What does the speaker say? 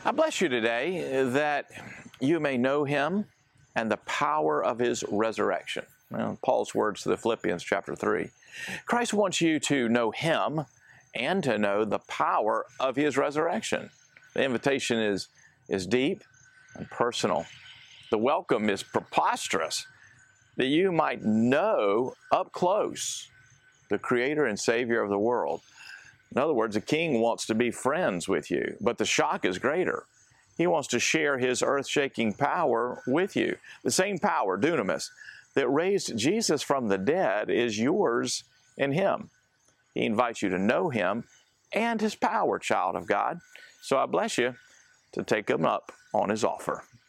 I bless you today that you may know him and the power of his resurrection. Well, Paul's words to the Philippians chapter 3. Christ wants you to know him and to know the power of his resurrection. The invitation is deep and personal. The welcome is preposterous, that you might know up close the Creator and Savior of the world. In other words, a king wants to be friends with you, but the shock is greater. He wants to share his earth-shaking power with you. The same power, dunamis, that raised Jesus from the dead is yours in him. He invites you to know him and his power, child of God. So I bless you to take him up on his offer.